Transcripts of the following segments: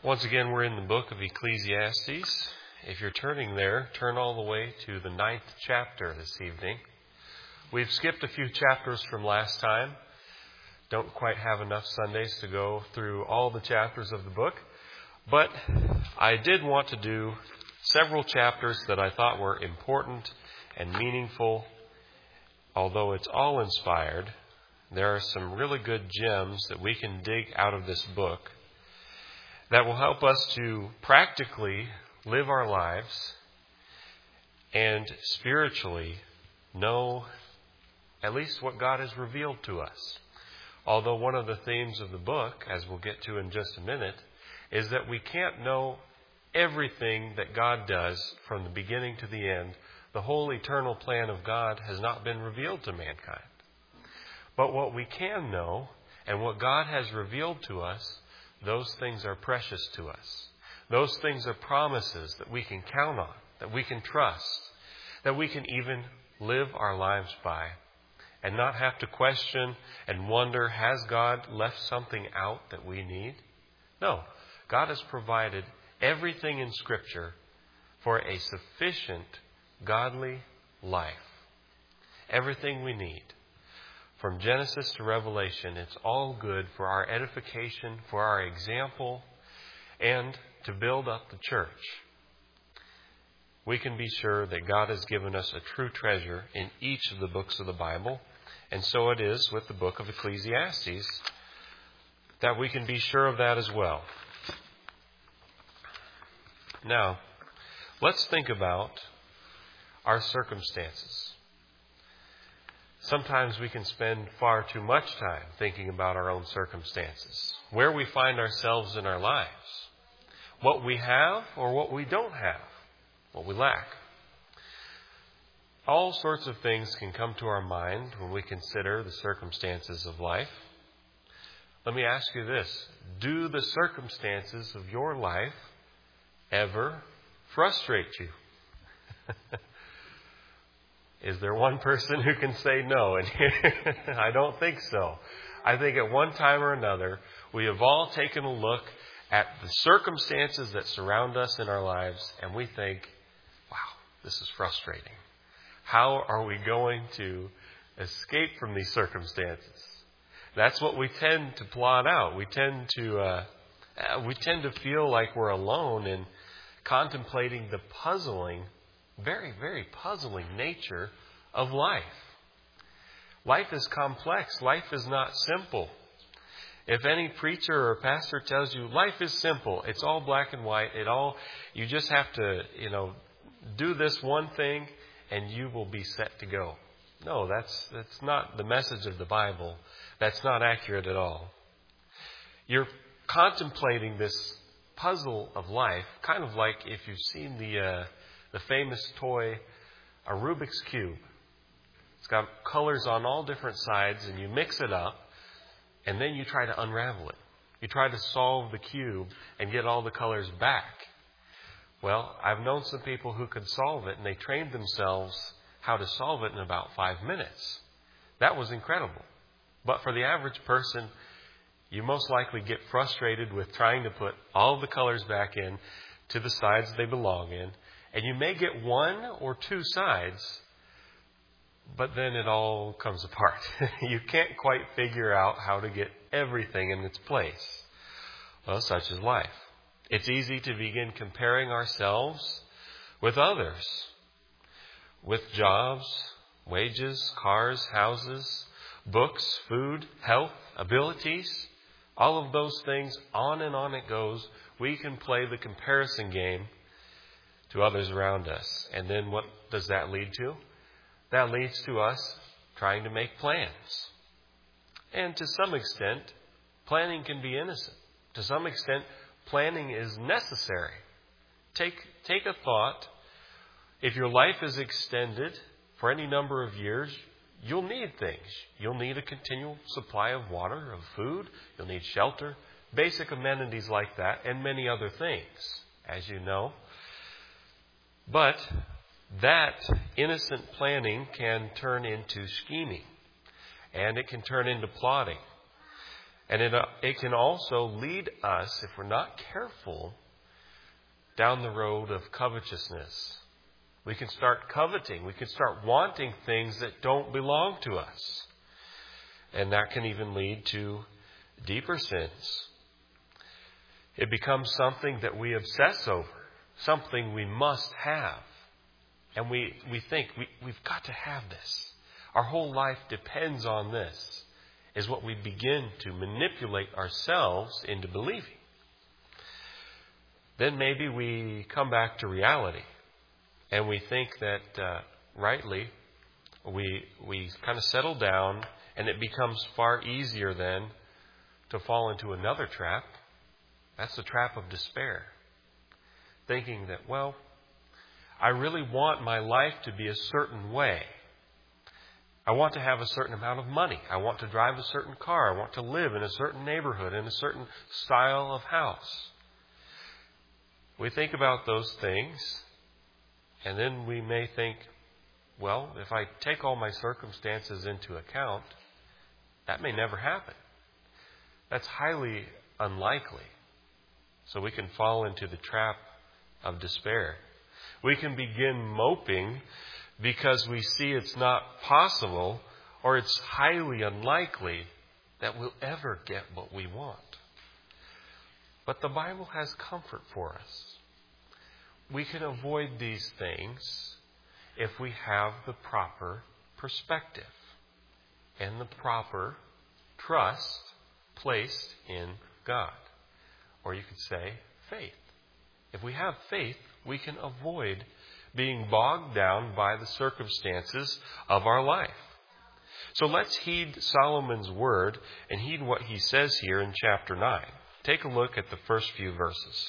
Once again, we're in the book of Ecclesiastes. If you're turning there, turn all the way to the 9th chapter this evening. We've skipped a few chapters from last time. Don't quite have enough Sundays to go through all the chapters of the book. But I did want to do several chapters that I thought were important and meaningful. Although it's all inspired, there are some really good gems that we can dig out of this book that will help us to practically live our lives and spiritually know at least what God has revealed to us. Although one of the themes of the book, as we'll get to in just a minute, is that we can't know everything that God does from the beginning to the end. The whole eternal plan of God has not been revealed to mankind. But what we can know and what God has revealed to us, those things are precious to us. Those things are promises that we can count on, that we can trust, that we can even live our lives by and not have to question and wonder, has God left something out that we need? No, God has provided everything in Scripture for a sufficient godly life. Everything we need. From Genesis to Revelation, it's all good for our edification, for our example, and to build up the church. We can be sure that God has given us a true treasure in each of the books of the Bible, and so it is with the book of Ecclesiastes, that we can be sure of that as well. Now, let's think about our circumstances. Sometimes we can spend far too much time thinking about our own circumstances, where we find ourselves in our lives, what we have or what we don't have, what we lack. All sorts of things can come to our mind when we consider the circumstances of life. Let me ask you this. Do the circumstances of your life ever frustrate you? Is there one person who can say no? And I don't think so. I think at one time or another, we have all taken a look at the circumstances that surround us in our lives, and we think, wow, this is frustrating. How are we going to escape from these circumstances? That's what we tend to plot out. We tend to feel like we're alone in contemplating the puzzling, very, very puzzling nature of life. Life is complex. Life is not simple. If any preacher or pastor tells you life is simple, it's all black and white, you just have to, do this one thing and you will be set to go. No, that's not the message of the Bible. That's not accurate at all. You're contemplating this puzzle of life, kind of like if you've seen the famous toy, a Rubik's Cube. It's got colors on all different sides, and you mix it up, and then you try to unravel it. You try to solve the cube and get all the colors back. Well, I've known some people who could solve it, and they trained themselves how to solve it in about 5 minutes. That was incredible. But for the average person, you most likely get frustrated with trying to put all the colors back in to the sides they belong in. And you may get one or two sides, but then it all comes apart. You can't quite figure out how to get everything in its place. Well, such is life. It's easy to begin comparing ourselves with others, with jobs, wages, cars, houses, books, food, health, abilities. All of those things, on and on it goes. We can play the comparison game to others around us. And then what does that lead to? That leads to us trying to make plans. And to some extent, planning can be innocent. To some extent, planning is necessary. Take a thought. If your life is extended for any number of years, you'll need things. You'll need a continual supply of water, of food. You'll need shelter, basic amenities like that, and many other things, as you know. But that innocent planning can turn into scheming, and it can turn into plotting. And it can also lead us, if we're not careful, down the road of covetousness. We can start coveting. We can start wanting things that don't belong to us. And that can even lead to deeper sins. It becomes something that we obsess over, something we must have. And we think, we've got to have this. Our whole life depends on this, is what we begin to manipulate ourselves into believing. Then maybe we come back to reality and we think that rightly we kind of settle down, and it becomes far easier then to fall into another trap. That's the trap of despair. Thinking that, well, I really want my life to be a certain way. I want to have a certain amount of money. I want to drive a certain car. I want to live in a certain neighborhood, in a certain style of house. We think about those things, and then we may think, well, if I take all my circumstances into account, that may never happen. That's highly unlikely. So we can fall into the trap of despair. We can begin moping because we see it's not possible, or it's highly unlikely that we'll ever get what we want. But the Bible has comfort for us. We can avoid these things if we have the proper perspective and the proper trust placed in God. Or you could say faith. If we have faith, we can avoid being bogged down by the circumstances of our life. So let's heed Solomon's word and heed what he says here in chapter 9. Take a look at the first few verses.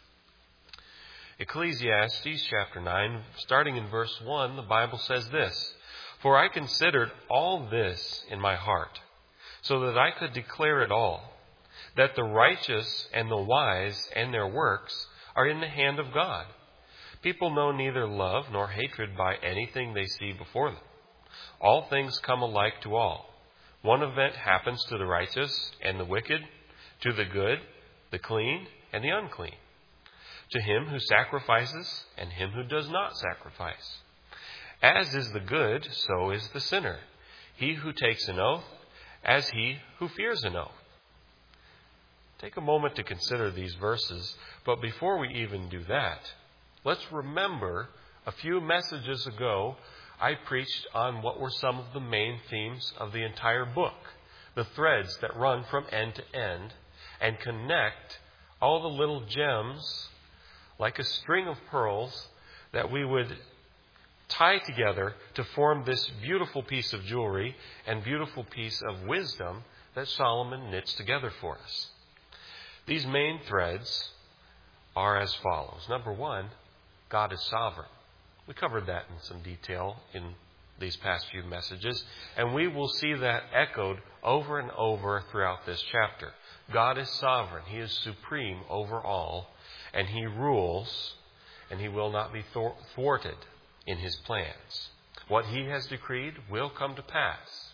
Ecclesiastes chapter 9, starting in verse 1, the Bible says this: "For I considered all this in my heart, so that I could declare it all, that the righteous and the wise and their works are in the hand of God. People know neither love nor hatred by anything they see before them. All things come alike to all. One event happens to the righteous and the wicked, to the good, the clean, and the unclean, to him who sacrifices and him who does not sacrifice. As is the good, so is the sinner. He who takes an oath, as he who fears an oath." Take a moment to consider these verses, but before we even do that, let's remember a few messages ago I preached on what were some of the main themes of the entire book, the threads that run from end to end and connect all the little gems like a string of pearls that we would tie together to form this beautiful piece of jewelry and beautiful piece of wisdom that Solomon knits together for us. These main threads are as follows. Number one, God is sovereign. We covered that in some detail in these past few messages, and we will see that echoed over and over throughout this chapter. God is sovereign. He is supreme over all, and He rules, and He will not be thwarted in His plans. What He has decreed will come to pass.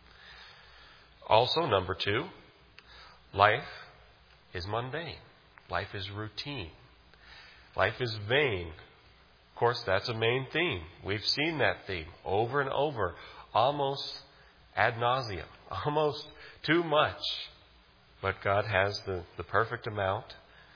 Also, number two, life is mundane. Life is routine. Life is vain. Of course, that's a main theme. We've seen that theme over and over, almost ad nauseum, almost too much. But God has the perfect amount,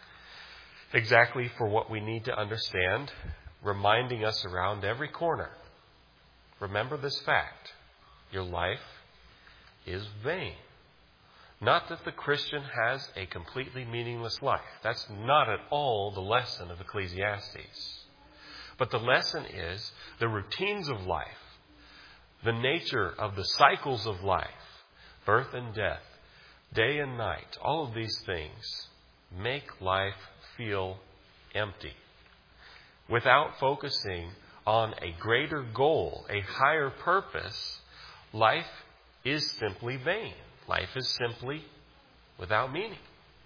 exactly for what we need to understand, reminding us around every corner. Remember this fact: your life is vain. Not that the Christian has a completely meaningless life. That's not at all the lesson of Ecclesiastes. But the lesson is the routines of life, the nature of the cycles of life, birth and death, day and night, all of these things make life feel empty. Without focusing on a greater goal, a higher purpose, life is simply vain. Life is simply without meaning.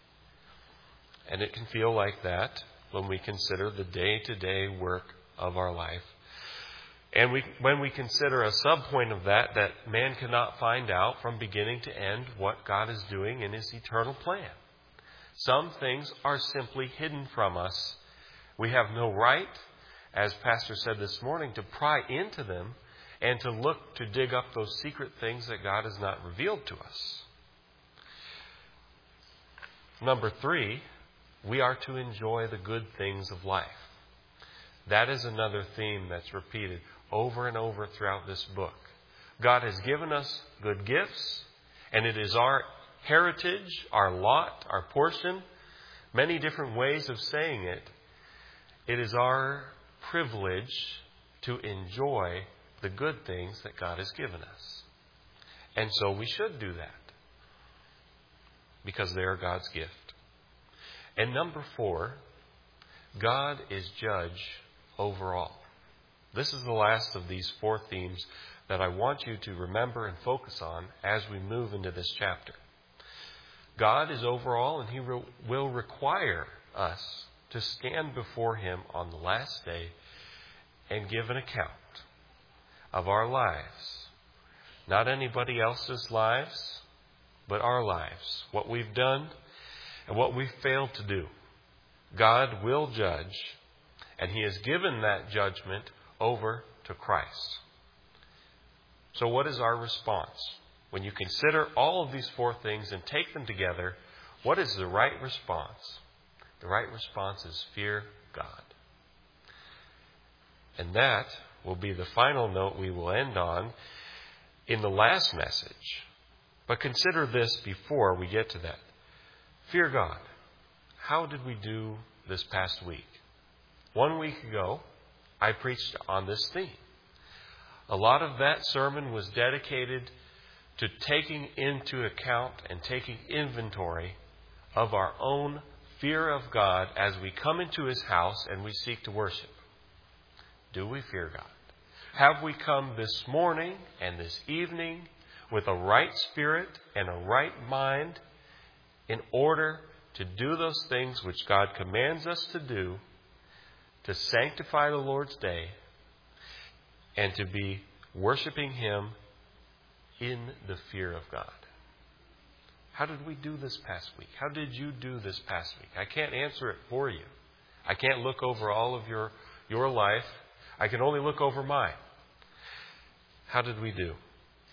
And it can feel like that when we consider the day-to-day work of our life. And when we consider a sub-point of that man cannot find out from beginning to end what God is doing in His eternal plan. Some things are simply hidden from us. We have no right, as Pastor said this morning, to pry into them and to look to dig up those secret things that God has not revealed to us. Number 3, we are to enjoy the good things of life. That is another theme that's repeated over and over throughout this book. God has given us good gifts, and it is our heritage, our lot, our portion, many different ways of saying it. It is our privilege to enjoy the good things that God has given us. And so we should do that, because they are God's gift. And number 4, God is judge over all. This is the last of these 4 themes that I want you to remember and focus on as we move into this chapter. God is over all, and He will require us to stand before Him on the last day and give an account of our lives. Not anybody else's lives, but our lives. What we've done and what we've failed to do. God will judge, and He has given that judgment over to Christ. So what is our response? When you consider all of these 4 things and take them together, what is the right response? The right response is fear God. And that will be the final note we will end on in the last message. But consider this before we get to that. Fear God. How did we do this past week? 1 week ago, I preached on this theme. A lot of that sermon was dedicated to taking into account and taking inventory of our own fear of God as we come into His house and we seek to worship. Do we fear God? Have we come this morning and this evening with a right spirit and a right mind in order to do those things which God commands us to do, to sanctify the Lord's day, and to be worshiping Him in the fear of God? How did we do this past week? How did you do this past week? I can't answer it for you. I can't look over all of your life. I can only look over mine. How did we do?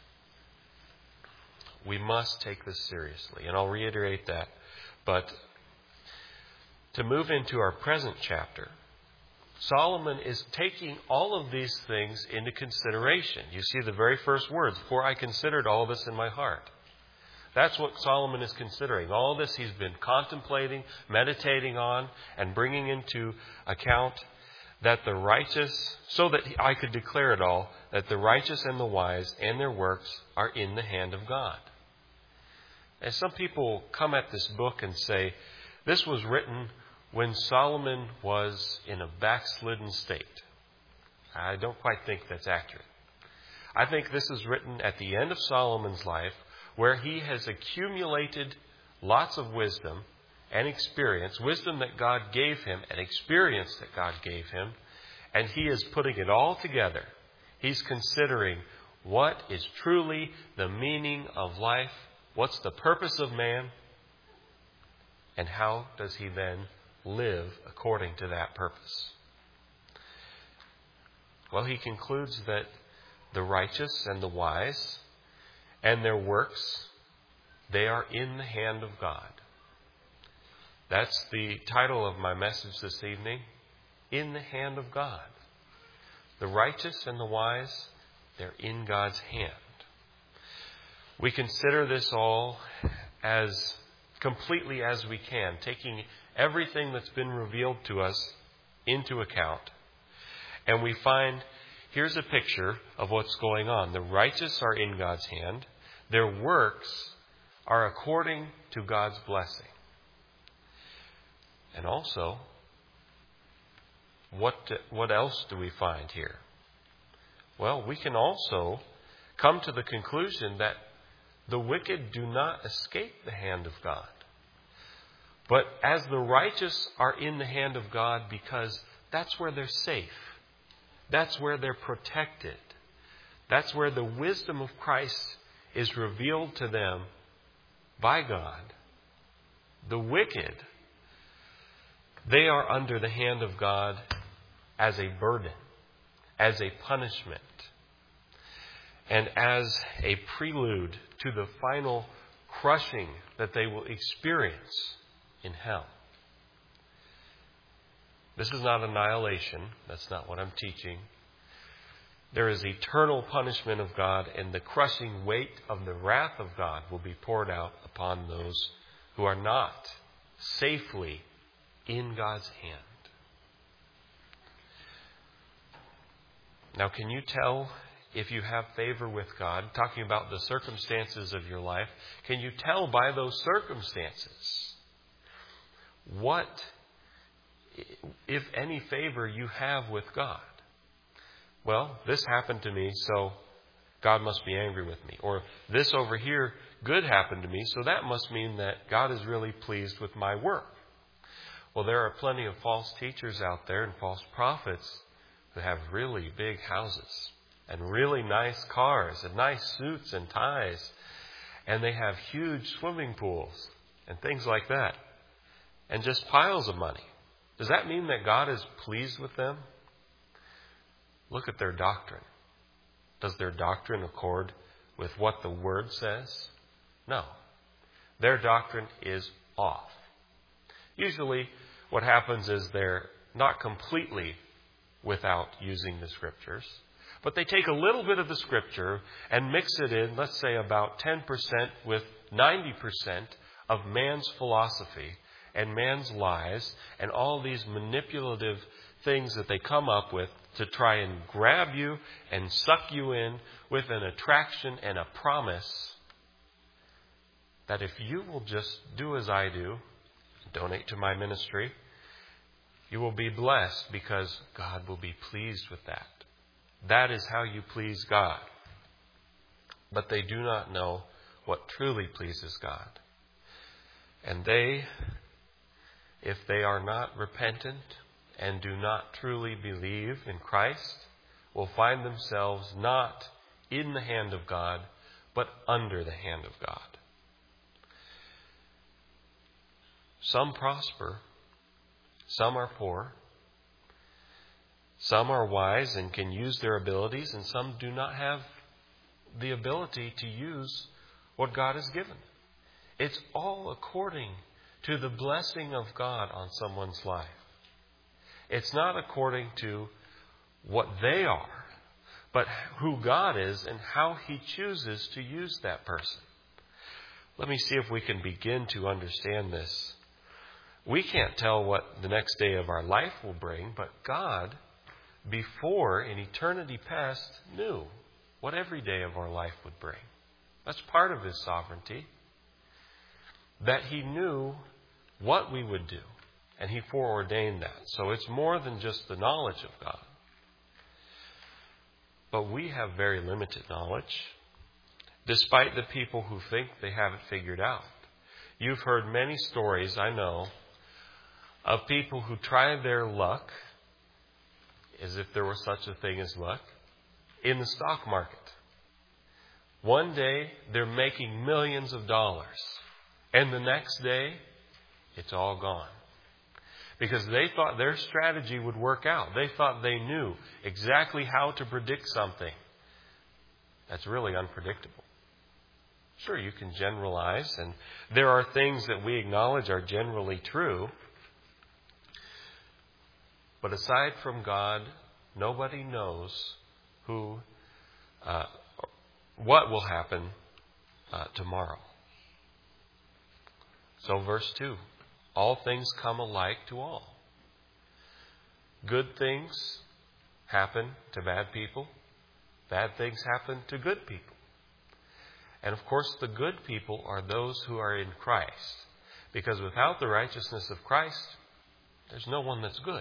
We must take this seriously, and I'll reiterate that. But to move into our present chapter, Solomon is taking all of these things into consideration. You see the very first words, "For I considered all this in my heart." That's what Solomon is considering. All this he's been contemplating, meditating on, and bringing into account that the righteous, so that I could declare it all, that the righteous and the wise and their works are in the hand of God. And some people come at this book and say, this was written when Solomon was in a backslidden state. I don't quite think that's accurate. I think this is written at the end of Solomon's life, where he has accumulated lots of wisdom and experience, wisdom that God gave him and experience that God gave him, and he is putting it all together. He's considering what is truly the meaning of life, what's the purpose of man, and how does he then live according to that purpose. Well, he concludes that the righteous and the wise and their works, they are in the hand of God. That's the title of my message this evening, In the Hand of God. The righteous and the wise, they're in God's hand. We consider this all as completely as we can, taking everything that's been revealed to us into account. And we find, here's a picture of what's going on. The righteous are in God's hand. Their works are according to God's blessing. And also, what else do we find here? Well, we can also come to the conclusion that the wicked do not escape the hand of God. But as the righteous are in the hand of God because that's where they're safe. That's where they're protected. That's where the wisdom of Christ is revealed to them by God. The wicked, they are under the hand of God as a burden, as a punishment, and as a prelude to the final crushing that they will experience in hell. This is not annihilation. That's not what I'm teaching. There is eternal punishment of God, and the crushing weight of the wrath of God will be poured out upon those who are not safely in God's hand. Now, can you tell if you have favor with God? Talking about the circumstances of your life, can you tell by those circumstances what, if any, favor you have with God? Well, this happened to me, so God must be angry with me. Or this over here, good happened to me, so that must mean that God is really pleased with my work. Well, there are plenty of false teachers out there and false prophets who have really big houses and really nice cars and nice suits and ties. And they have huge swimming pools and things like that. And just piles of money. Does that mean that God is pleased with them? Look at their doctrine. Does their doctrine accord with what the Word says? No. Their doctrine is off. Usually what happens is they're not completely without using the Scriptures, but they take a little bit of the Scripture and mix it in, let's say about 10% with 90% of man's philosophy and man's lies and all these manipulative things that they come up with to try and grab you and suck you in with an attraction and a promise that if you will just do as I do, donate to my ministry, you will be blessed because God will be pleased with that. That is how you please God. But they do not know what truly pleases God. And they, if they are not repentant and do not truly believe in Christ, will find themselves not in the hand of God, but under the hand of God. Some prosper, some are poor, some are wise and can use their abilities, and some do not have the ability to use what God has given. It's all according to the blessing of God on someone's life. It's not according to what they are, but who God is and how He chooses to use that person. Let me see if we can begin to understand this. We can't tell what the next day of our life will bring, but God, before in eternity past, knew what every day of our life would bring. That's part of His sovereignty. That He knew what we would do. And He foreordained that. So it's more than just the knowledge of God. But we have very limited knowledge, despite the people who think they have it figured out. You've heard many stories, I know, of people who tried their luck, as if there was such a thing as luck, in the stock market. One day, they're making millions of dollars. And the next day, it's all gone. Because they thought their strategy would work out. They thought they knew exactly how to predict something that's really unpredictable. Sure, you can generalize, and there are things that we acknowledge are generally true. But aside from God, nobody knows what will happen tomorrow. So verse 2. All things come alike to all. Good things happen to bad people. Bad things happen to good people. And of course, the good people are those who are in Christ. Because without the righteousness of Christ, there's no one that's good.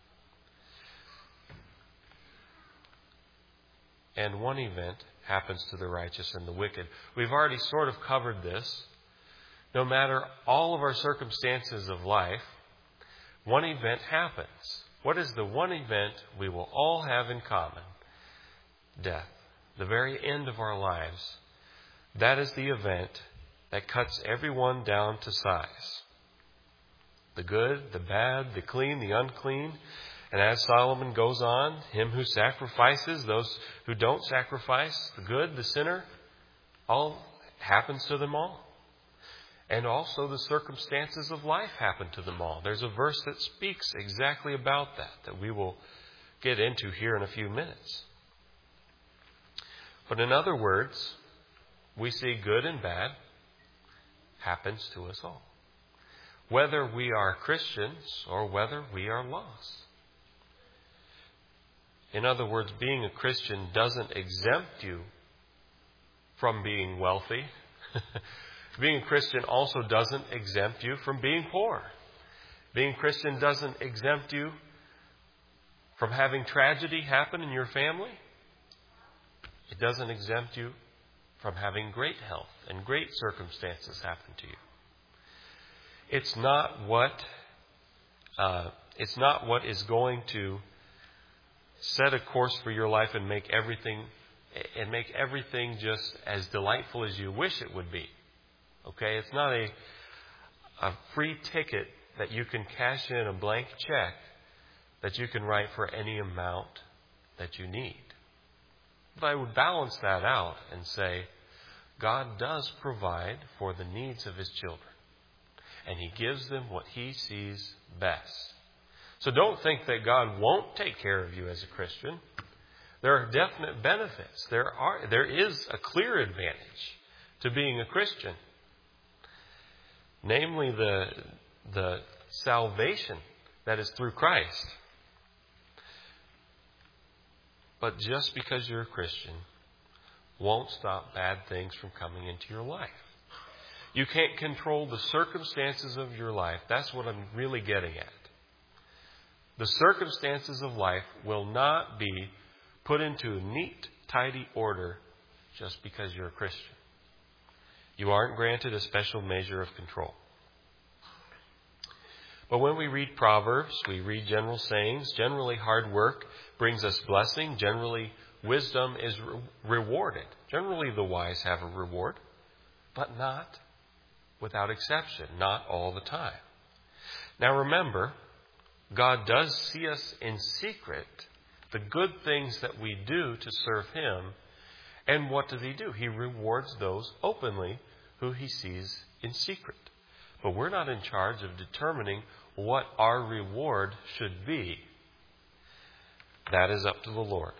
And one event happens to the righteous and the wicked. We've already sort of covered this. No matter all of our circumstances of life, one event happens. What is the one event we will all have in common? Death. The very end of our lives. That is the event that cuts everyone down to size. The good, the bad, the clean, the unclean. And as Solomon goes on, him who sacrifices, those who don't sacrifice, the good, the sinner, all happens to them all. And also the circumstances of life happen to them all. There's a verse that speaks exactly about that we will get into here in a few minutes. But in other words, we see good and bad happens to us all. Whether we are Christians or whether we are lost. In other words, being a Christian doesn't exempt you from being wealthy. Being a Christian also doesn't exempt you from being poor. Being a Christian doesn't exempt you from having tragedy happen in your family. It doesn't exempt you from having great health and great circumstances happen to you. It's not what is going to set a course for your life and make everything just as delightful as you wish it would be. Okay, it's not a free ticket that you can cash in a blank check that you can write for any amount that you need. But I would balance that out and say, God does provide for the needs of His children. And He gives them what He sees best. So don't think that God won't take care of you as a Christian. There are definite benefits. There is a clear advantage to being a Christian. Namely, the salvation that is through Christ. But just because you're a Christian won't stop bad things from coming into your life. You can't control the circumstances of your life. That's what I'm really getting at. The circumstances of life will not be put into a neat, tidy order just because you're a Christian. You aren't granted a special measure of control. But when we read Proverbs, we read general sayings. Generally, hard work brings us blessing. Generally, wisdom is rewarded. Generally, the wise have a reward, but not without exception, not all the time. Now remember, God does see us in secret, the good things that we do to serve Him. And what does He do? He rewards those openly who He sees in secret. But we're not in charge of determining what our reward should be. That is up to the Lord.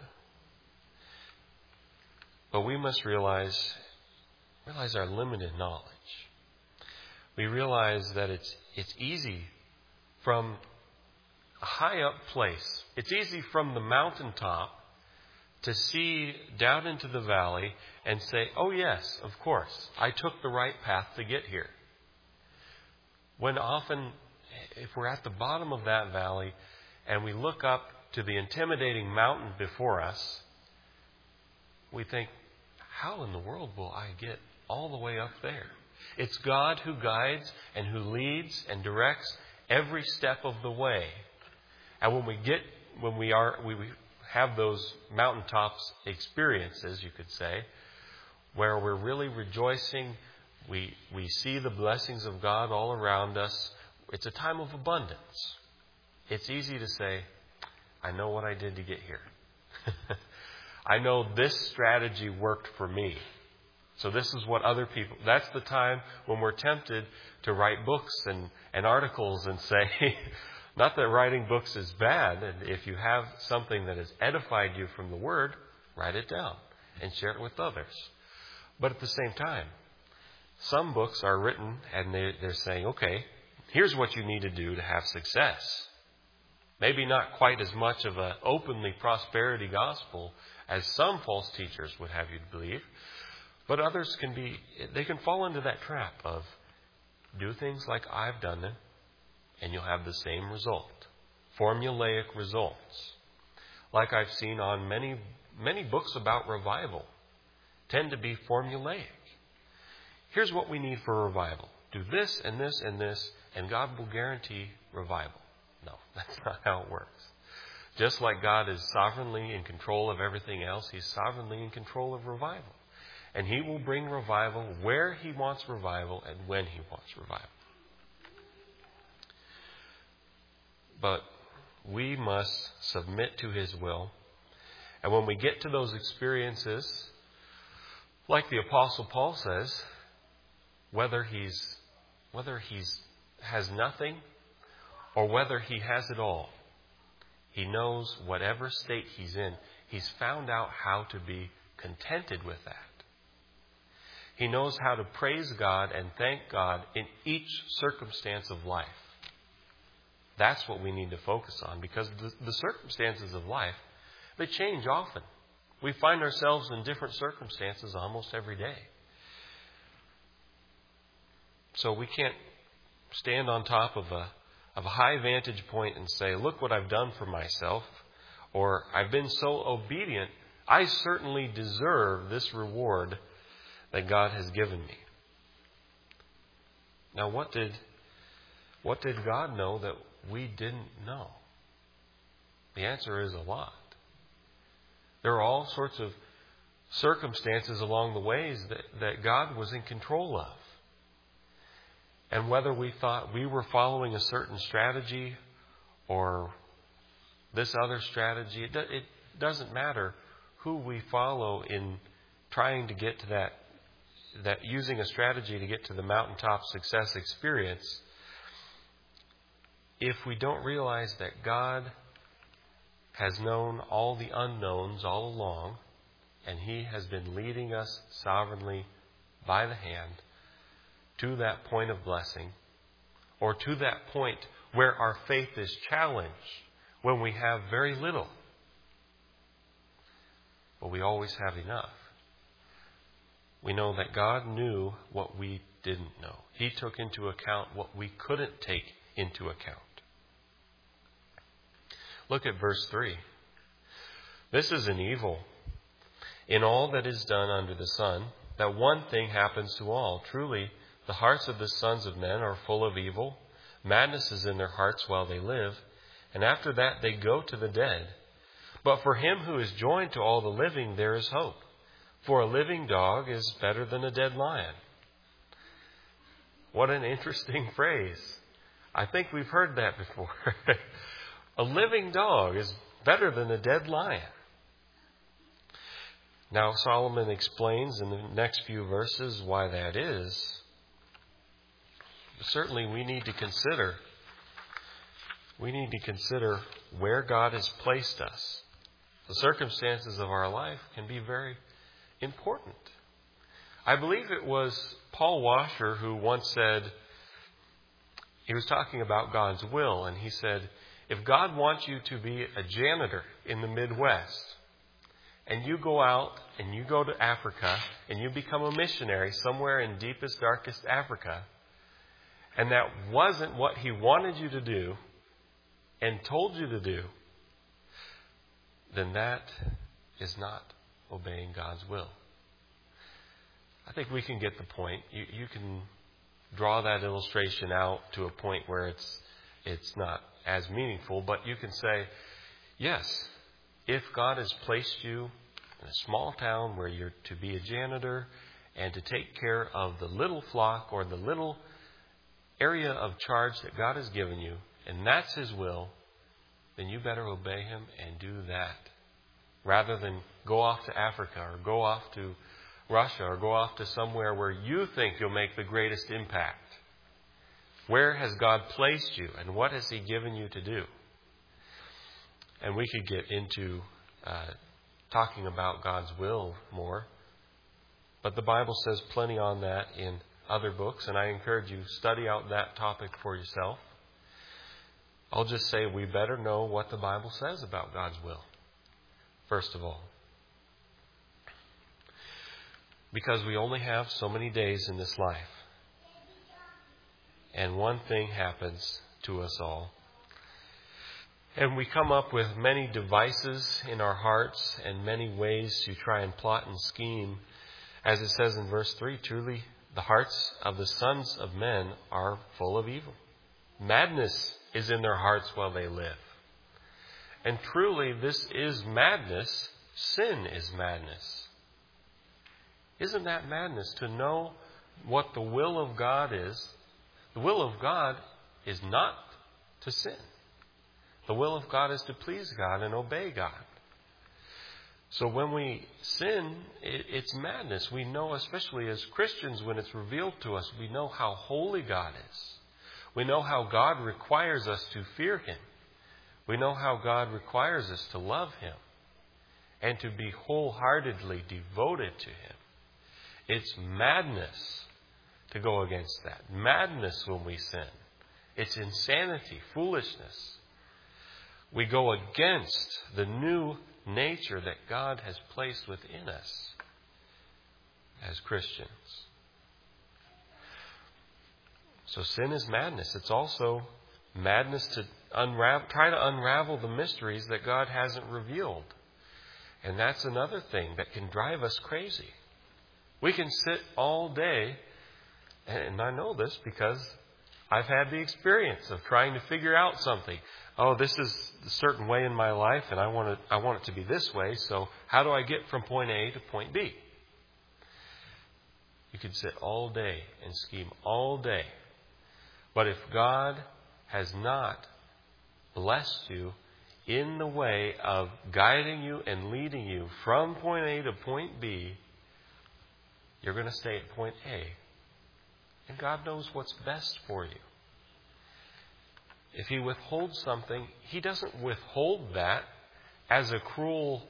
But we must realize our limited knowledge. We realize that it's easy from a high up place. It's easy from the mountaintop to see down into the valley and say, oh yes, of course, I took the right path to get here. When often, if we're at the bottom of that valley and we look up to the intimidating mountain before us, we think, how in the world will I get all the way up there? It's God who guides and who leads and directs every step of the way. And when we have those mountaintops experiences, you could say, where we're really rejoicing, we see the blessings of God all around us. It's a time of abundance. It's easy to say, I know what I did to get here. I know this strategy worked for me. So this is what other people... That's the time when we're tempted to write books and articles and say... Not that writing books is bad. And if you have something that has edified you from the Word, write it down and share it with others. But at the same time, some books are written and they're saying, okay, here's what you need to do to have success. Maybe not quite as much of an openly prosperity gospel as some false teachers would have you believe. But others they can fall into that trap of do things like I've done them, and you'll have the same result. Formulaic results. Like I've seen on many books about revival, tend to be formulaic. Here's what we need for revival. Do this and this and this, and God will guarantee revival. No, that's not how it works. Just like God is sovereignly in control of everything else, He's sovereignly in control of revival. And He will bring revival where He wants revival and when He wants revival. But we must submit to His will. And when we get to those experiences, like the Apostle Paul says, whether he's has nothing or whether he has it all, he knows whatever state he's in, he's found out how to be contented with that. He knows how to praise God and thank God in each circumstance of life. That's what we need to focus on, because the circumstances of life, they change often. We find ourselves in different circumstances almost every day. So we can't stand on top of a high vantage point and say, look what I've done for myself, or I've been so obedient, I certainly deserve this reward that God has given me. Now, what did God know that we didn't know? The answer is a lot. There are all sorts of circumstances along the ways that God was in control of. And whether we thought we were following a certain strategy or this other strategy, it doesn't matter who we follow in trying to get to that using a strategy to get to the mountaintop success experience. If we don't realize that God has known all the unknowns all along, and He has been leading us sovereignly by the hand to that point of blessing, or to that point where our faith is challenged when we have very little, but we always have enough. We know that God knew what we didn't know. He took into account what we couldn't take into account. Look at verse 3. This is an evil in all that is done under the sun, that one thing happens to all. Truly, the hearts of the sons of men are full of evil. Madness is in their hearts while they live, and after that they go to the dead. But for him who is joined to all the living, there is hope. For a living dog is better than a dead lion. What an interesting phrase. I think we've heard that before. A living dog is better than a dead lion. Now Solomon explains in the next few verses why that is. Certainly we need to consider where God has placed us. The circumstances of our life can be very important. I believe it was Paul Washer who once said, he was talking about God's will, and he said, if God wants you to be a janitor in the Midwest, and you go out and you go to Africa and you become a missionary somewhere in deepest, darkest Africa, and that wasn't what He wanted you to do and told you to do, then that is not obeying God's will. I think we can get the point. You can draw that illustration out to a point where it's not as meaningful, but you can say, yes, if God has placed you in a small town where you're to be a janitor and to take care of the little flock or the little area of charge that God has given you, and that's His will, then you better obey Him and do that, rather than go off to Africa or go off to Russia or go off to somewhere where you think you'll make the greatest impact. Where has God placed you, and what has He given you to do? And we could get into talking about God's will more, but the Bible says plenty on that in other books, and I encourage you, study out that topic for yourself. I'll just say we better know what the Bible says about God's will, first of all. Because we only have so many days in this life. And one thing happens to us all. And we come up with many devices in our hearts and many ways to try and plot and scheme. As it says in verse 3, truly the hearts of the sons of men are full of evil. Madness is in their hearts while they live. And truly, this is madness. Sin is madness. Isn't that madness to know what the will of God is? The will of God is not to sin. The will of God is to please God and obey God. So when we sin, it's madness. We know, especially as Christians, when it's revealed to us, we know how holy God is. We know how God requires us to fear Him. We know how God requires us to love Him and to be wholeheartedly devoted to Him. It's madness to go against that. Madness when we sin. It's insanity, foolishness. We go against the new nature that God has placed within us as Christians. So sin is madness. It's also madness to try to unravel the mysteries that God hasn't revealed. And that's another thing that can drive us crazy. We can sit all day, and I know this because I've had the experience of trying to figure out something. Oh, this is a certain way in my life, and I want it to be this way, so how do I get from point A to point B? You could sit all day and scheme all day. But if God has not blessed you in the way of guiding you and leading you from point A to point B, you're going to stay at point A. And God knows what's best for you. If He withholds something, He doesn't withhold that as a cruel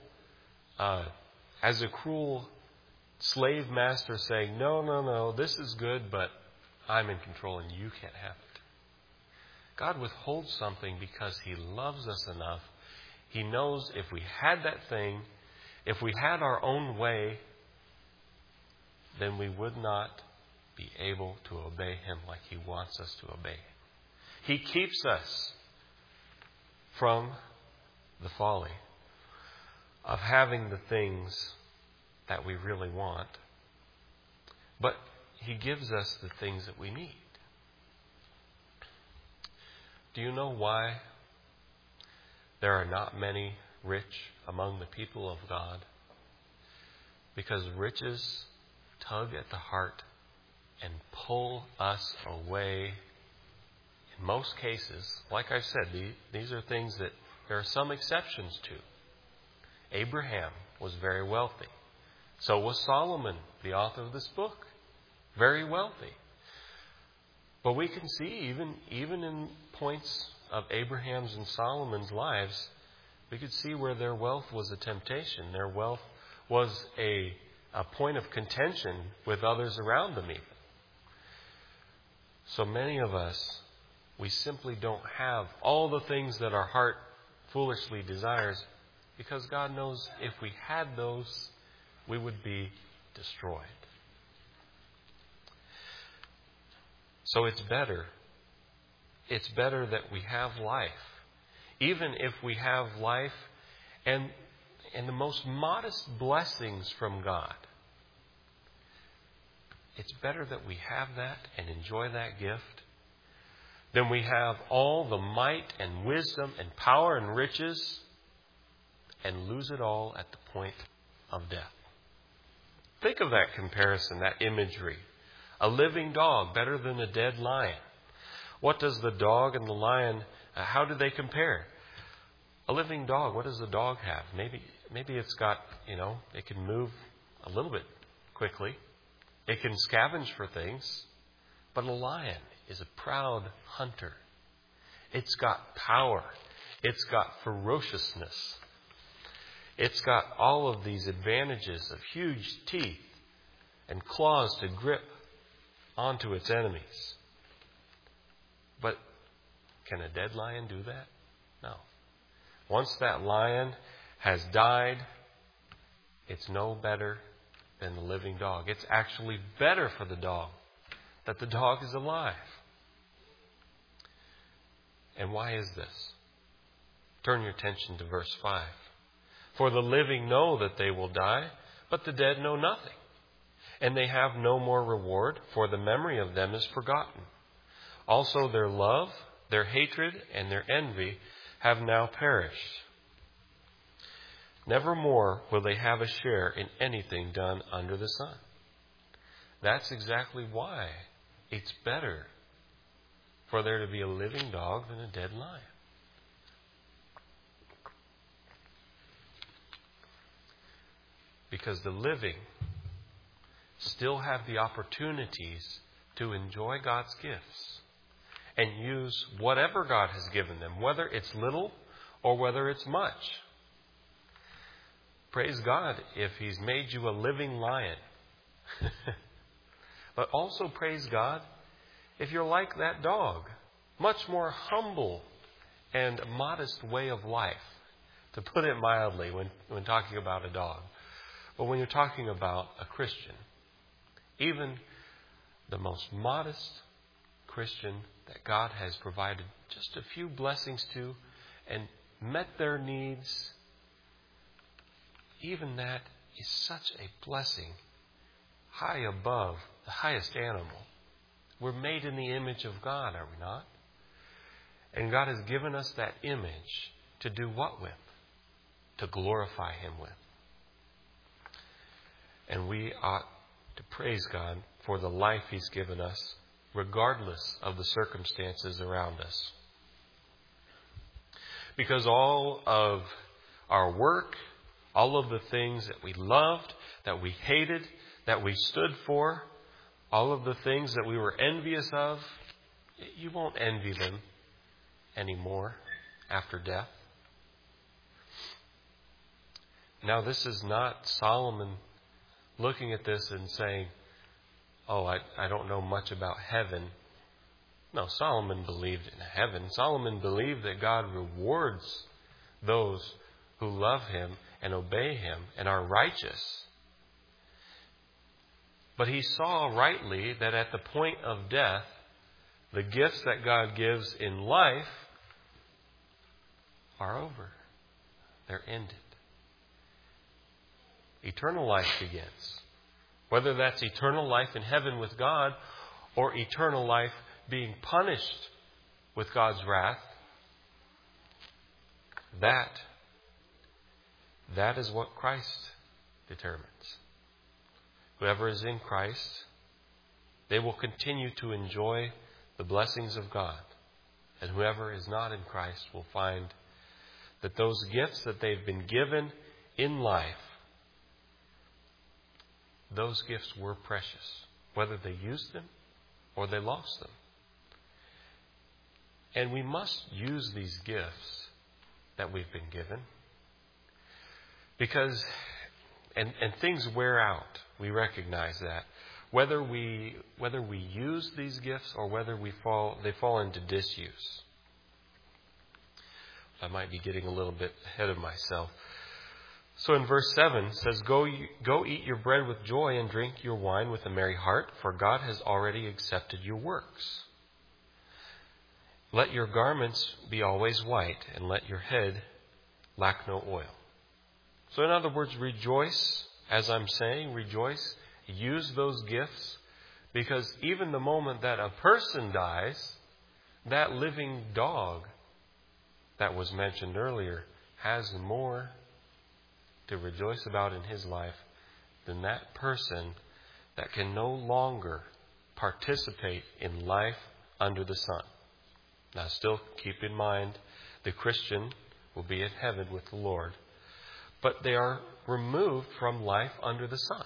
slave master saying, no, this is good, but I'm in control and you can't have it. God withholds something because He loves us enough. He knows if we had that thing, if we had our own way, then we would not be able to obey Him like He wants us to obey Him. He keeps us from the folly of having the things that we really want, but He gives us the things that we need. Do you know why there are not many rich among the people of God? Because riches tug at the heart and pull us away. In most cases, like I've said, these are things that there are some exceptions to. Abraham was very wealthy. So was Solomon, the author of this book, very wealthy. But we can see, even in points of Abraham's and Solomon's lives, we could see where their wealth was a temptation. Their wealth was a point of contention with others around them even. So many of us, we simply don't have all the things that our heart foolishly desires because God knows if we had those, we would be destroyed. So it's better that we have life. Even if we have life and the most modest blessings from God. It's better that we have that and enjoy that gift than we have all the might and wisdom and power and riches and lose it all at the point of death. Think of that comparison, that imagery. A living dog better than a dead lion. What does the dog and the lion, how do they compare? A living dog, what does the dog have? Maybe it's got, it can move a little bit quickly. It can scavenge for things. But a lion is a proud hunter. It's got power. It's got ferociousness. It's got all of these advantages of huge teeth and claws to grip onto its enemies. But can a dead lion do that? No. Once that lion has died, it's no better than the living dog. It's actually better for the dog that the dog is alive. And why is this? Turn your attention to verse 5. For the living know that they will die, but the dead know nothing. And they have no more reward, for the memory of them is forgotten. Also their love, their hatred, and their envy have now perished. Nevermore will they have a share in anything done under the sun. That's exactly why it's better for there to be a living dog than a dead lion. Because the living still have the opportunities to enjoy God's gifts and use whatever God has given them, whether it's little or whether it's much. Praise God if He's made you a living lion. But also praise God if you're like that dog. Much more humble and modest way of life, to put it mildly when talking about a dog. But when you're talking about a Christian, even the most modest Christian that God has provided just a few blessings to and met their needs, even that is such a blessing high above the highest animal. We're made in the image of God, are we not? And God has given us that image to do what with? To glorify Him with. And we ought to praise God for the life He's given us, regardless of the circumstances around us. Because all of our work, all of the things that we loved, that we hated, that we stood for, all of the things that we were envious of, you won't envy them anymore after death. Now, this is not Solomon looking at this and saying, oh, I don't know much about heaven. No, Solomon believed in heaven. Solomon believed that God rewards those who love Him and obey Him and are righteous. But he saw rightly that at the point of death, the gifts that God gives in life are over. They're ended. Eternal life begins. Whether that's eternal life in heaven with God or eternal life being punished with God's wrath, that is what Christ determines. Whoever is in Christ, they will continue to enjoy the blessings of God. And whoever is not in Christ will find that those gifts that they've been given in life, those gifts were precious, whether they used them or they lost them. And we must use these gifts that we've been given because, and things wear out. We recognize that. Whether we use these gifts or whether they fall into disuse. I might be getting a little bit ahead of myself. So in verse 7 it says, Go eat your bread with joy and drink your wine with a merry heart, for God has already accepted your works. Let your garments be always white, and let your head lack no oil. So in other words, rejoice, as I'm saying, rejoice. Use those gifts, because even the moment that a person dies, that living dog that was mentioned earlier has more to rejoice about in his life than that person that can no longer participate in life under the sun. Now, still keep in mind, the Christian will be in heaven with the Lord, but they are removed from life under the sun.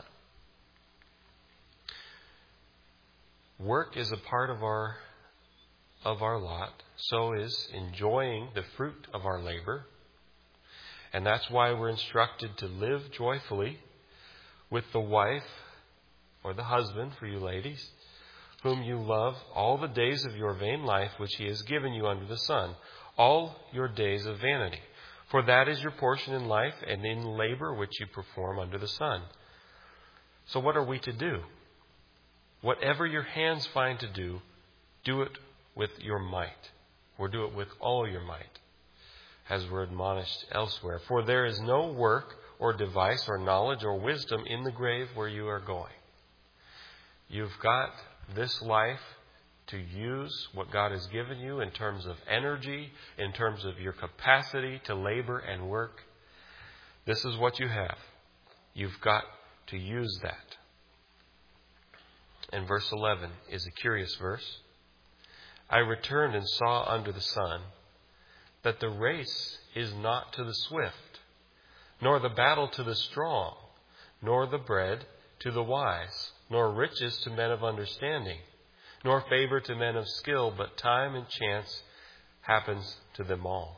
Work is a part of our lot. So is enjoying the fruit of our labor. And that's why we're instructed to live joyfully with the wife or the husband, for you ladies, whom you love all the days of your vain life which He has given you under the sun, all your days of vanity. For that is your portion in life and in labor which you perform under the sun. So what are we to do? Whatever your hands find to do, do it with your might, or do it with all your might, as we're admonished elsewhere. For there is no work or device or knowledge or wisdom in the grave where you are going. You've got this life to use what God has given you in terms of energy, in terms of your capacity to labor and work. This is what you have. You've got to use that. And verse 11 is a curious verse. I returned and saw under the sun that the race is not to the swift, nor the battle to the strong, nor the bread to the wise, nor riches to men of understanding, nor favor to men of skill, but time and chance happens to them all.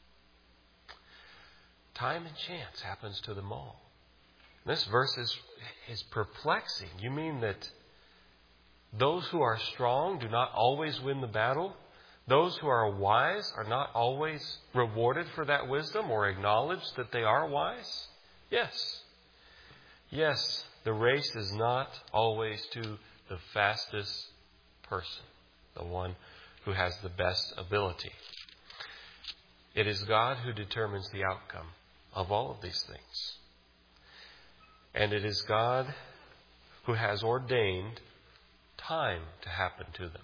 Time and chance happens to them all. This verse is perplexing. You mean that those who are strong do not always win the battle? Those who are wise are not always rewarded for that wisdom or acknowledged that they are wise? Yes. Yes, the race is not always to the fastest person, the one who has the best ability. It is God who determines the outcome of all of these things. And it is God who has ordained time to happen to them.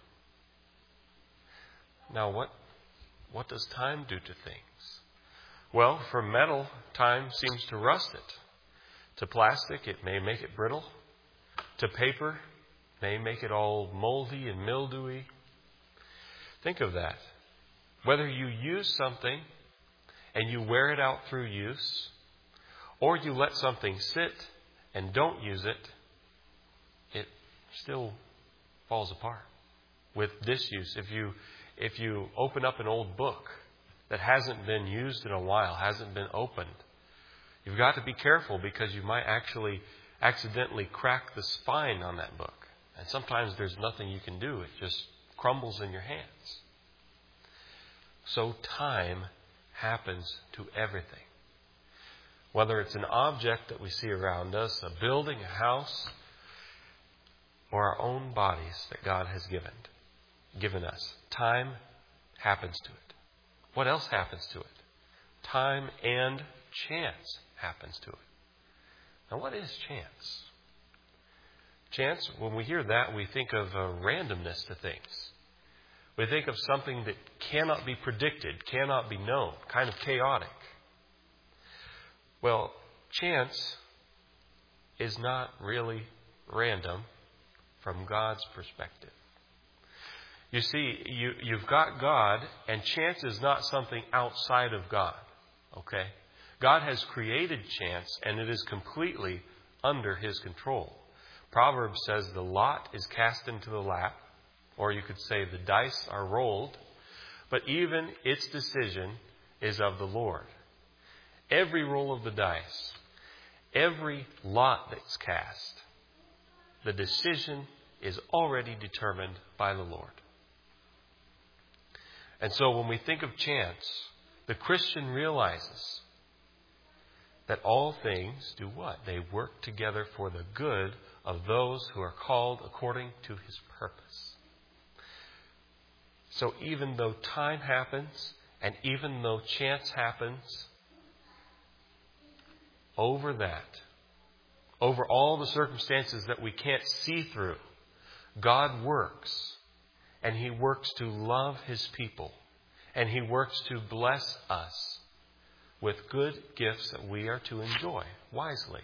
Now, what does time do to things? Well, for metal, time seems to rust it. To plastic, it may make it brittle. To paper, it may make it all moldy and mildewy. Think of that. Whether you use something and you wear it out through use, or you let something sit and don't use it, it still falls apart. With disuse, if you open up an old book that hasn't been used in a while, hasn't been opened, you've got to be careful because you might actually accidentally crack the spine on that book. And sometimes there's nothing you can do. It just crumbles in your hands. So time happens to everything. Whether it's an object that we see around us, a building, a house, or our own bodies that God has given us. Time happens to it. What else happens to it? Time and chance happens to it. Now, what is chance? Chance, when we hear that, we think of a randomness to things. We think of something that cannot be predicted, cannot be known, kind of chaotic. Well, chance is not really random from God's perspective. You see, you've got God, and chance is not something outside of God. Okay? God has created chance, and it is completely under His control. Proverbs says the lot is cast into the lap, or you could say the dice are rolled, but even its decision is of the Lord. Every roll of the dice, every lot that's cast, the decision is already determined by the Lord. And so when we think of chance, the Christian realizes that all things do what? They work together for the good of those who are called according to His purpose. So even though time happens, and even though chance happens, over all the circumstances that we can't see through, God works. And He works to love His people. And He works to bless us with good gifts that we are to enjoy wisely.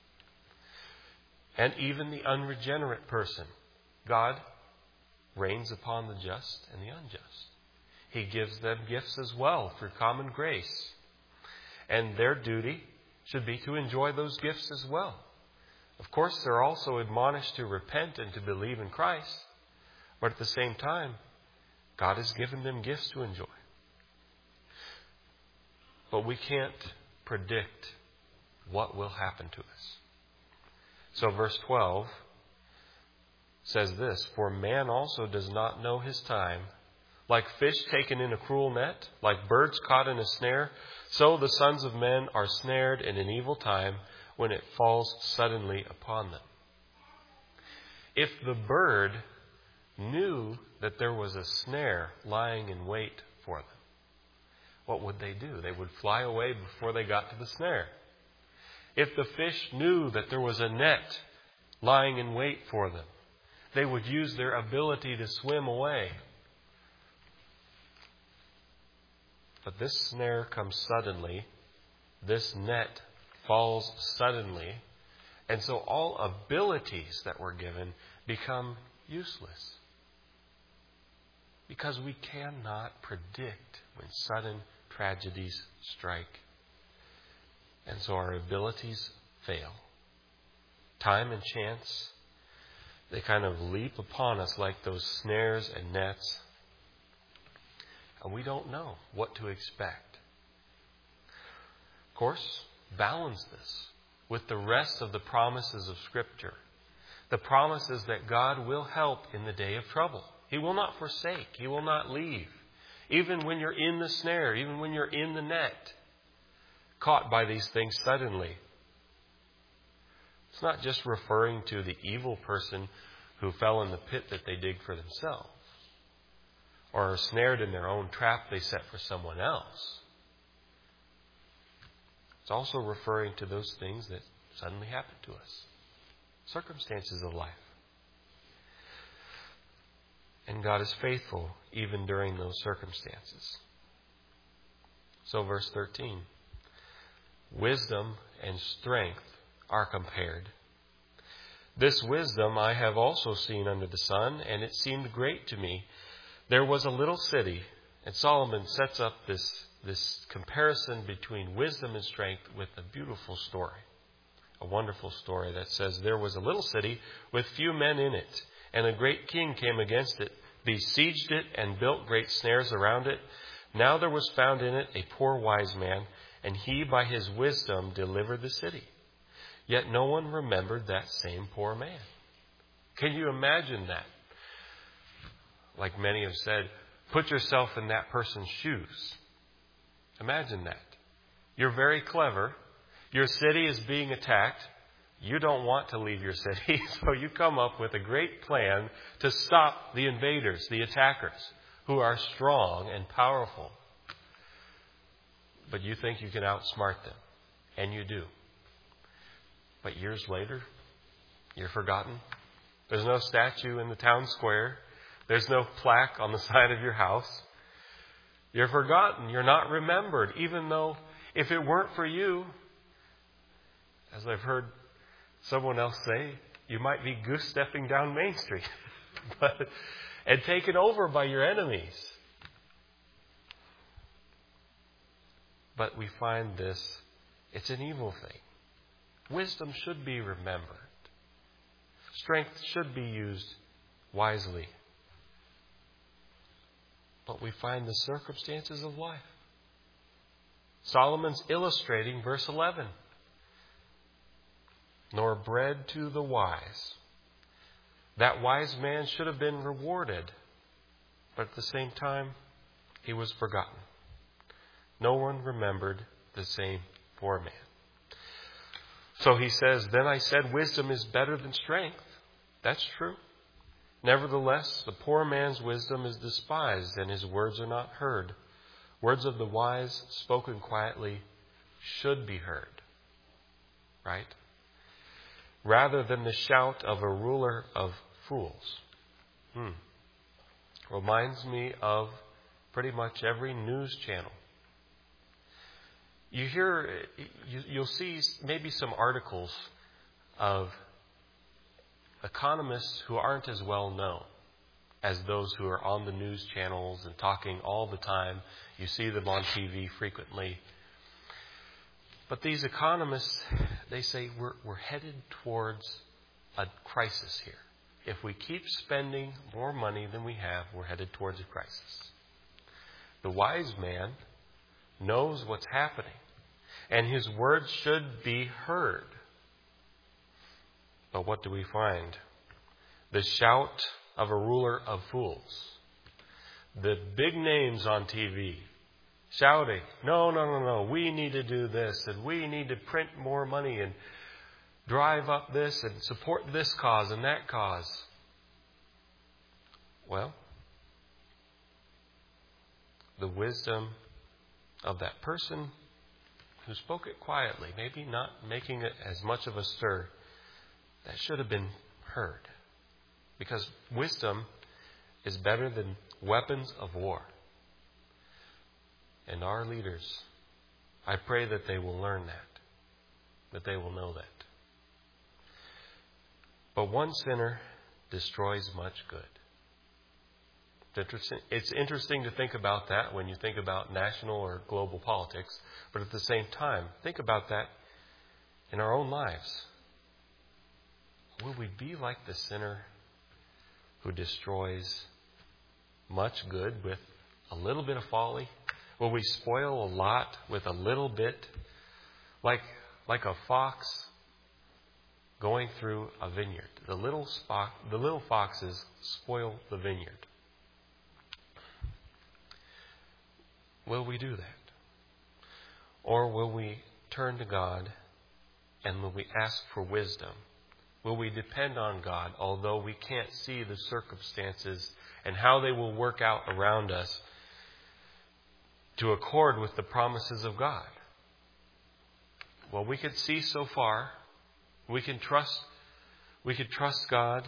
And even the unregenerate person, God rains upon the just and the unjust. He gives them gifts as well through common grace. And their duty should be to enjoy those gifts as well. Of course, they're also admonished to repent and to believe in Christ. But at the same time, God has given them gifts to enjoy. But we can't predict what will happen to us. So verse 12 says this, for man also does not know his time. Like fish taken in a cruel net, like birds caught in a snare, so the sons of men are snared in an evil time when it falls suddenly upon them. If the bird knew that there was a snare lying in wait for them, what would they do? They would fly away before they got to the snare. If the fish knew that there was a net lying in wait for them, they would use their ability to swim away. But this snare comes suddenly. This net falls suddenly. And so all abilities that were given become useless. Because we cannot predict when sudden tragedies strike. And so our abilities fail. Time and chance, they kind of leap upon us like those snares and nets. And we don't know what to expect. Of course, balance this with the rest of the promises of Scripture. The promises that God will help in the day of trouble. He will not forsake. He will not leave. Even when you're in the snare, even when you're in the net, caught by these things suddenly. It's not just referring to the evil person who fell in the pit that they dig for themselves, or are snared in their own trap they set for someone else. It's also referring to those things that suddenly happen to us. Circumstances of life. And God is faithful even during those circumstances. So verse 13. Wisdom and strength are compared. This wisdom I have also seen under the sun, and it seemed great to me. There was a little city, and Solomon sets up this comparison between wisdom and strength with a beautiful story. A wonderful story that says, there was a little city with few men in it, and a great king came against it, besieged it, and built great snares around it. Now there was found in it a poor wise man, and he by his wisdom delivered the city. Yet no one remembered that same poor man. Can you imagine that? Like many have said, put yourself in that person's shoes. Imagine that. You're very clever. Your city is being attacked. You don't want to leave your city, so you come up with a great plan to stop the invaders, the attackers, who are strong and powerful. But you think you can outsmart them, and you do. But years later, you're forgotten. There's no statue in the town square. There's no plaque on the side of your house. You're forgotten. You're not remembered, even though if it weren't for you, as I've heard someone else say, you might be goose-stepping down Main Street and taken over by your enemies. But we find this, it's an evil thing. Wisdom should be remembered. Strength should be used wisely. But we find the circumstances of life. Solomon's illustrating verse 11. Nor bread to the wise. That wise man should have been rewarded, but at the same time, he was forgotten. No one remembered the same poor man. So he says, then I said, wisdom is better than strength. That's true. Nevertheless, the poor man's wisdom is despised, and his words are not heard. Words of the wise, spoken quietly, should be heard. Right? Rather than the shout of a ruler of fools. Reminds me of pretty much every news channel. You'll see maybe some articles of economists who aren't as well known as those who are on the news channels and talking all the time. You see them on TV frequently. But these economists, they say we're headed towards a crisis here. If we keep spending more money than we have, we're headed towards a crisis. The wise man knows what's happening, and his words should be heard. But what do we find? The shout of a ruler of fools. The big names on TV shouting, no, we need to do this, and we need to print more money and drive up this and support this cause and that cause. Well, the wisdom of that person who spoke it quietly, maybe not making it as much of a stir, that should have been heard. Because wisdom is better than weapons of war. And our leaders, I pray that they will learn that. that they will know that. But one sinner destroys much good. It's interesting to think about that when you think about national or global politics, but at the same time, think about that in our own lives. Will we be like the sinner who destroys much good with a little bit of folly? Will we spoil a lot with a little bit? Like a fox going through a vineyard. The little foxes spoil the vineyard. Will we do that? Or will we turn to God and will we ask for wisdom? Will we depend on God, although we can't see the circumstances and how they will work out around us to accord with the promises of God? Well, we could see so far. We could trust God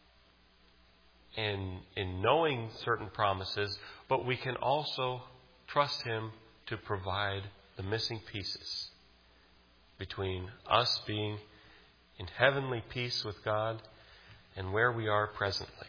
in knowing certain promises, but we can also trust Him to provide the missing pieces between us being in heavenly peace with God and where we are presently.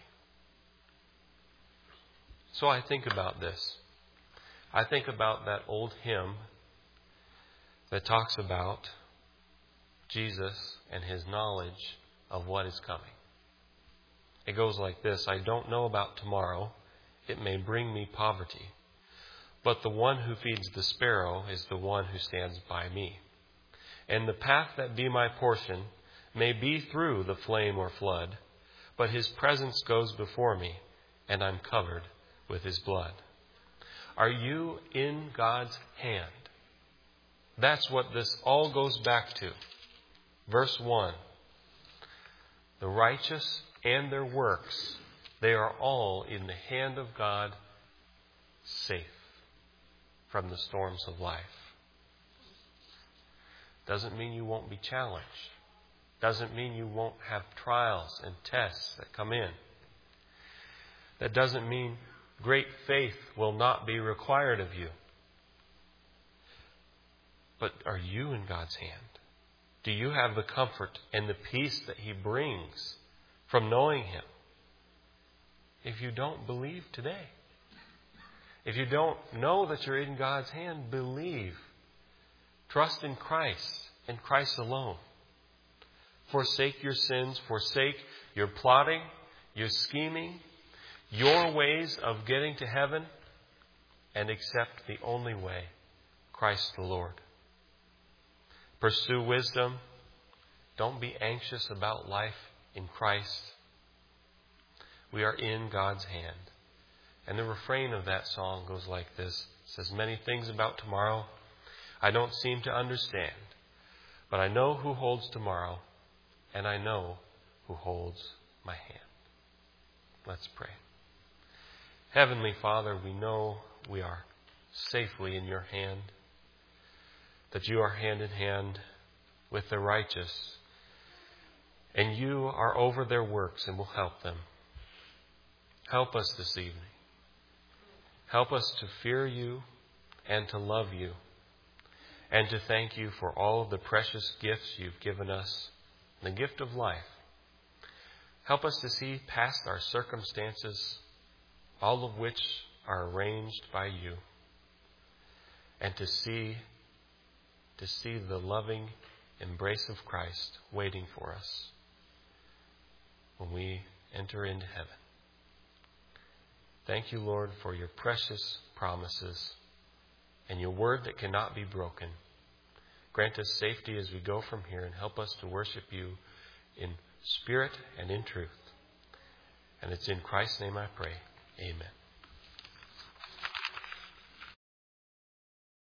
So I think about this. I think about that old hymn that talks about Jesus and His knowledge of what is coming. It goes like this: I don't know about tomorrow. It may bring me poverty. But the one who feeds the sparrow is the one who stands by me. And the path that be my portion may be through the flame or flood, but His presence goes before me, and I'm covered with His blood. Are you in God's hand? That's what this all goes back to. Verse 1. The righteous and their works, they are all in the hand of God, safe from the storms of life. Doesn't mean you won't be challenged. Doesn't mean you won't have trials and tests that come in. That doesn't mean great faith will not be required of you. But are you in God's hand? Do you have the comfort and the peace that He brings from knowing Him? If you don't, believe today. If you don't know that you're in God's hand, believe. Trust in Christ and Christ alone. Forsake your sins. Forsake your plotting, your scheming, your ways of getting to heaven, and accept the only way, Christ the Lord. Pursue wisdom. Don't be anxious about life in Christ. We are in God's hand. And the refrain of that song goes like this. It says, many things about tomorrow I don't seem to understand, but I know who holds tomorrow, and I know who holds my hand. Let's pray. Heavenly Father, we know we are safely in your hand, that you are hand in hand with the righteous, and you are over their works and will help them. Help us this evening. Help us to fear you and to love you and to thank you for all of the precious gifts you've given us, the gift of life. Help us to see past our circumstances, all of which are arranged by you, and to see the loving embrace of Christ waiting for us when we enter into heaven. Thank you, Lord, for your precious promises and your word that cannot be broken. Grant us safety as we go from here and help us to worship you in spirit and in truth. And it's in Christ's name I pray. Amen.